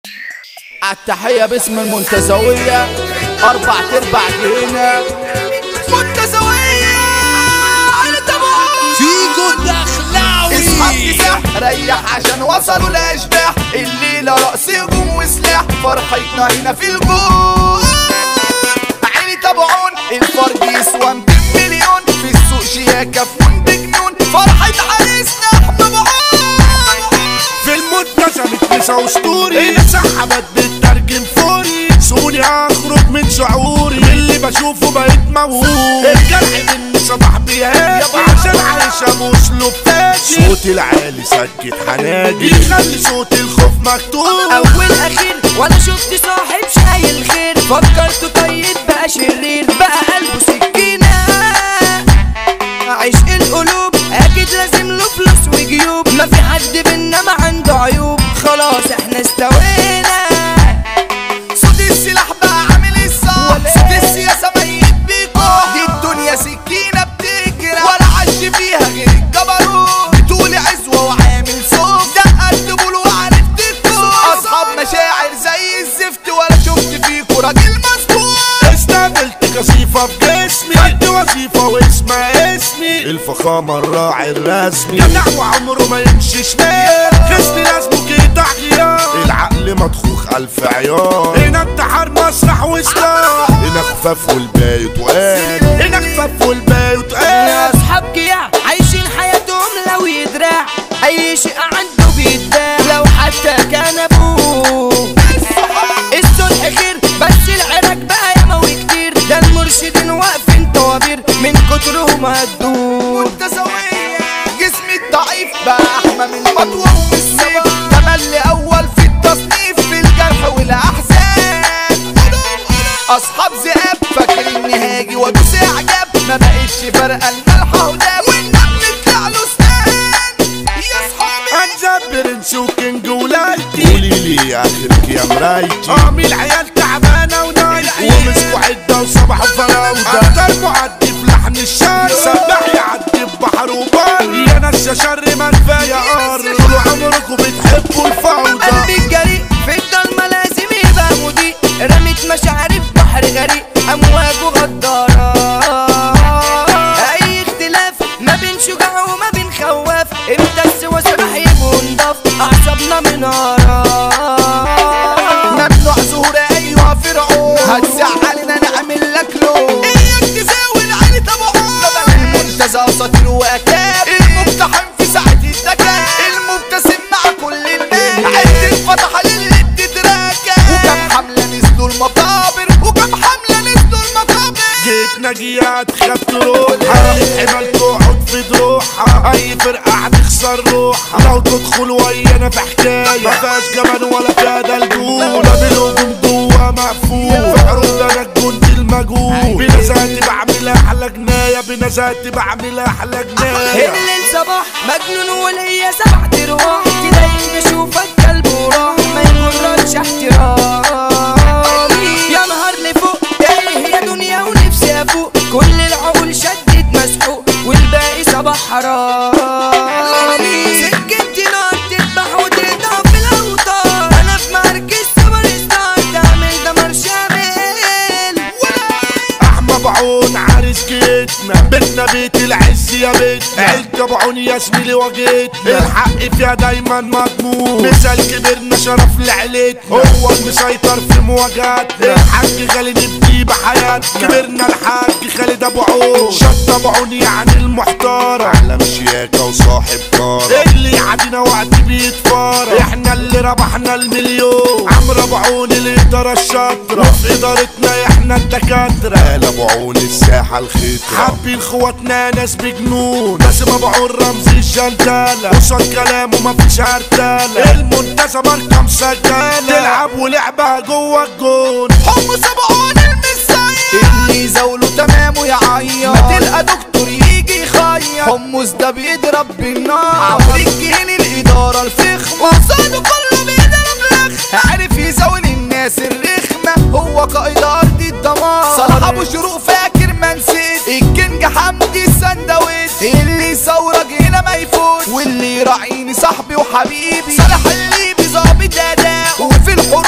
التحية باسم المنتزوية 4/4 جنيه منتزوية فيجو الدخلاوي. اصحى كساح ريح عشان وصلوا الاشباح، الليلة رقص هجوم وسلاح، فرحتنا هنا في الجون. عيني تابعون الفرد يسوى 200 مليون، في السوق شياكة فون بجنون، فرحة عريسنا احنا بعون. في المنتزه متنسى اسطوري، سحبت بالترجم فوري، سوني اخرج من شعوري، اللي بشوفه بقيت موهوب، الجرح مني صباح بيهاجي عشان عايشة مسلوب فاجي، صوتي العالي سكت حناجي يخلي صوت الخوف مكتوب. اول اخير ولا شفت صاحب شايل خير، فكرته طيب بقى شرير، بقى قلبه سكينة. عشق القلوب اكيد لازم له فلوس وجيوب، ما في حد بينا ما عنده عيوب، خلاص احنا استوينا. صوت السلاح بقى عامل الصح، صوت السياسة ميت بيكو، دي الدنيا سكينة بتجرى، ولا عش فيها غير الجبروت، بتقولي عزوة وعامل صوت، دقت دبول وعرفتكو، أصحاب مشاعر زي الزفت، ولا شفت فيكو راجل مظبوط. استقبلت كثيفة بجسمي، خدت وظيفة واسمها اسمي، الفخامة الراعي الرسمي، جدع وعمره ما يمشي شمال، خصني لازمه كده غيار، العقل مطخوخ ألف عيار، هنا انتحار مسرح وسلاح، هنا خفاف والباقي تقال، هنا خفاف والباقي تقال. اصحاب جياع عايشين حياتهم لو يدرع، اي شيء عنده بيتباع، لو حتى كان ابوه. الصلح خير بس العراك بقى يموي كتير، ده المرشدين واقفين طوابير من كترهم هدوه. منتزوية جسمي الضعيف بقى أحمى من مطوة ومسيب، تملي أول في التصنيف في الجرح والأحزان. أصحاب ذئاب فاكر إني هاجي وأدوس إعجاب، ما بقتش فارقة الملح هداب، والنبل طلع له سنان. يا صحابي هنجبر نشوكنج ولايتي، قولي لي اخرك يا مرايتي، قامي العيال تعبانه ونايتي، ومسكوا عده وصبحوا فراوده، اكتر معدي في لحن الشارع، سباح يعدي ببحر وبر، يا ناس يا شر ما كفايه قر، طول عمركم بتحبوا الفوضى. قلبي الجريء في الضلمه لازم يبقى مضيء، رميت مشاعري في بحر غريق، امواجه غدارة. اي اختلاف ما بين شجاع وما بين خواف، امتى السوا سلاح يبقوا نضاف، اعصابنا منارة. ممنوع ظهور أيها فرعون، هتزعلنا نعمل لك لون، إياك تزاول علي طبعون. المنتزه أساطير وأكاب، المقتحم في ساعة الدكاب، المبتسم مع كل الناس، عد الفتح للي بتتراكب، وكم حملة نزلوا المقابر، وكم حملة نزلوا المقابر. جيت نجيات خدت روحها، حمل تقعد في دروحها، اي فرقة هتخسر روحها، لو تدخل ويانا في حكاية ما فيهاش جبل ولا فيها دلدول، بالهجوم جوا مقفول، في حروب انا الجندي المجهول، بنزاتي بعمل احلى جناية، بنزاتي بعمل احلى جناية. الليل صباح مجنون وليا 7 ارواح، تلاقيني بشوفك كلب وراح، ما يغركش احترامي. يا نهار لفوق ايه يا دنيا ونفسي افوق، كل العقول شدت مسحوق، والباقي صباح حرامي. سكتي نار تذبح وتقطع في الاوتار، انا في مركز سوبر ستار، تعمل دمار شامل. احمى بعون عريس جيتنا، بيتنا بيت العز يا بيتنا، عيلة بعون يا زميلي واجهتنا، الحق فيها دايما مضمون، مثال كبرنا شرف لعيلتنا، هو المسيطر في مواجهاتنا، الحاج خالد نبدي بحياتنا، كبرنا الحاج خالد ابو عون، شط ابو عون يعني المحترم، علم شياكة وصاحب كارم، اللي يعدينا وقت بيتفارم، احنا اللي ربحنا المليون، عمرو ابو عون الادارة الشاطرة، وفي ادارتنا احنا الدكاترة، قال ابو عون الساحة الخطرة، حابين اخواتنا ناس بجنون، باسم ابو عون رمز الجندالة، قصاد كلامه مفيش هرتالة، المنتزه ماركة مسجلة، تلعب ولعبها جوه الجون، حمص أبو عون المسيح، اللي يزاوله تمام ويعيط، ما تلقى دكتور يجي يخيط، حمص ده بيضرب بالنار، عفريت جهين الإدارة الفخمة، وصاده كله بيضرب لخمة، عارف يزاول الناس الرخمة، هو قائد أرض الدمار، صلاح أبو شروق فاكر ما نسيت، الكينج حمدي السندويش، اللي يصورك هنا ما يفوت، واللي يراعيني صاحبي وحبيبي، صالح الليبي ظابط أداء، وفي الحروب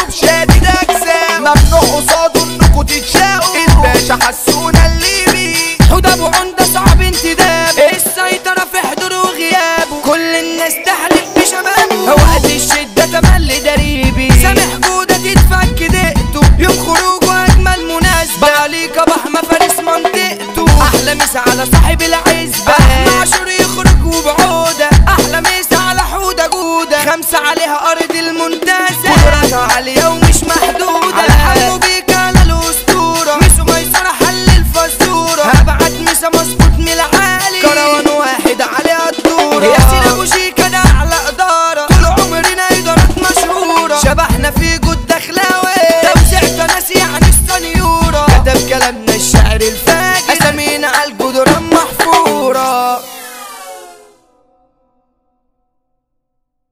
على ارض المنتزه قدراتها عالية ومش محدودة على حمو بيك